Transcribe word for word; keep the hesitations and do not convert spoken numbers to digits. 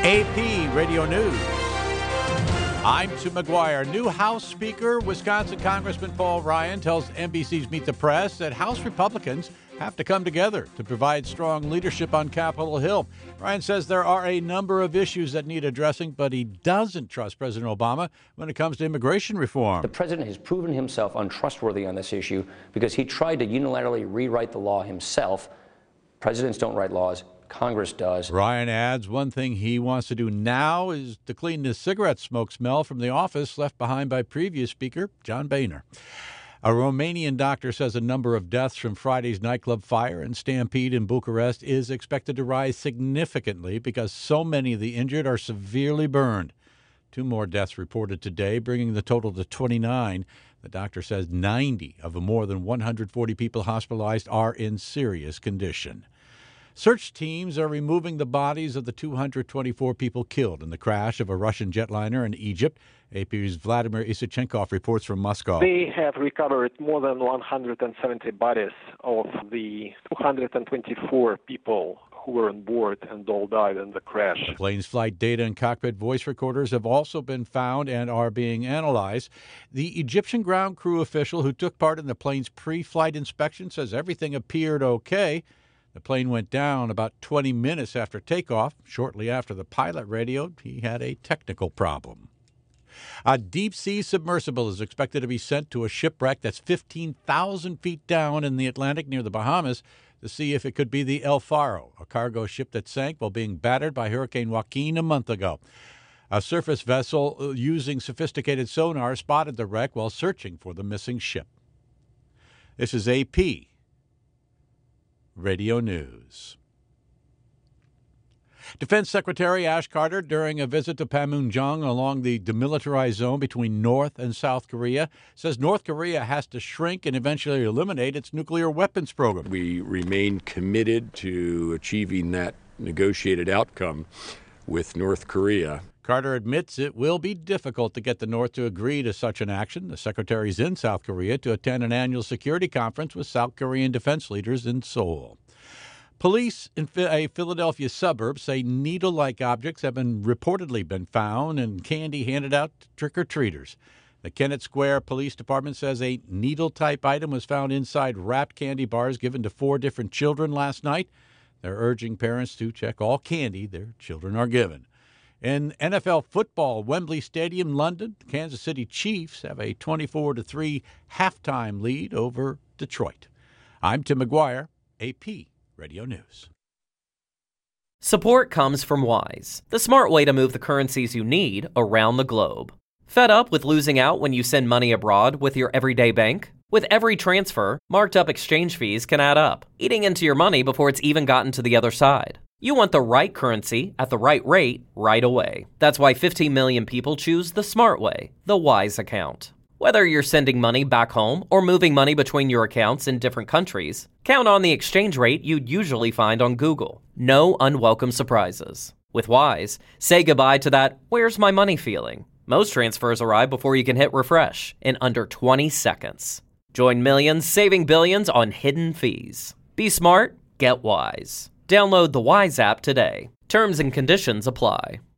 A P Radio News. I'm Tim McGuire. New House Speaker, Wisconsin Congressman Paul Ryan tells N B C's Meet the Press that House Republicans have to come together to provide strong leadership on Capitol Hill. Ryan says there are a number of issues that need addressing, but he doesn't trust President Obama when it comes to immigration reform. The president has proven himself untrustworthy on this issue because he tried to unilaterally rewrite the law himself. Presidents don't write laws. Congress does. Ryan adds one thing he wants to do now is to clean the cigarette smoke smell from the office left behind by previous Speaker John Boehner. A Romanian doctor says a number of deaths from Friday's nightclub fire and stampede in Bucharest is expected to rise significantly because so many of the injured are severely burned. Two more deaths reported today, bringing the total to twenty-nine. The doctor says ninety of the more than one hundred forty people hospitalized are in serious condition. Search teams are removing the bodies of the two hundred twenty-four people killed in the crash of a Russian jetliner in Egypt. A P's Vladimir Isachenkov reports from Moscow. They have recovered more than one hundred seventy bodies of the two hundred twenty-four people who were on board and all died in the crash. The plane's flight data and cockpit voice recorders have also been found and are being analyzed. The Egyptian ground crew official who took part in the plane's pre-flight inspection says everything appeared okay. The plane went down about twenty minutes after takeoff. Shortly after the pilot radioed, he had a technical problem. A deep-sea submersible is expected to be sent to a shipwreck that's fifteen thousand feet down in the Atlantic near the Bahamas to see if it could be the El Faro, a cargo ship that sank while being battered by Hurricane Joaquin a month ago. A surface vessel using sophisticated sonar spotted the wreck while searching for the missing ship. This is A P Radio News. Defense Secretary Ash Carter, during a visit to Panmunjom along the demilitarized zone between North and South Korea, says North Korea has to shrink and eventually eliminate its nuclear weapons program. We remain committed to achieving that negotiated outcome with North Korea. Carter admits it will be difficult to get the North to agree to such an action. The secretary's in South Korea to attend an annual security conference with South Korean defense leaders in Seoul. Police in a Philadelphia suburb say needle-like objects have been reportedly been found and candy handed out to trick-or-treaters. The Kennett Square Police Department says a needle-type item was found inside wrapped candy bars given to four different children last night. They're urging parents to check all candy their children are given. In N F L football, Wembley Stadium, London, the Kansas City Chiefs have a twenty-four to three halftime lead over Detroit. I'm Tim McGuire, A P Radio News. Support comes from Wise, the smart way to move the currencies you need around the globe. Fed up with losing out when you send money abroad with your everyday bank? With every transfer, marked up exchange fees can add up, eating into your money before it's even gotten to the other side. You want the right currency at the right rate right away. That's why fifteen million people choose the smart way, the Wise account. Whether you're sending money back home or moving money between your accounts in different countries, count on the exchange rate you'd usually find on Google. No unwelcome surprises. With Wise, say goodbye to that "where's my money" feeling. Most transfers arrive before you can hit refresh in under twenty seconds. Join millions saving billions on hidden fees. Be smart, get Wise. Download the Wise app today. Terms and conditions apply.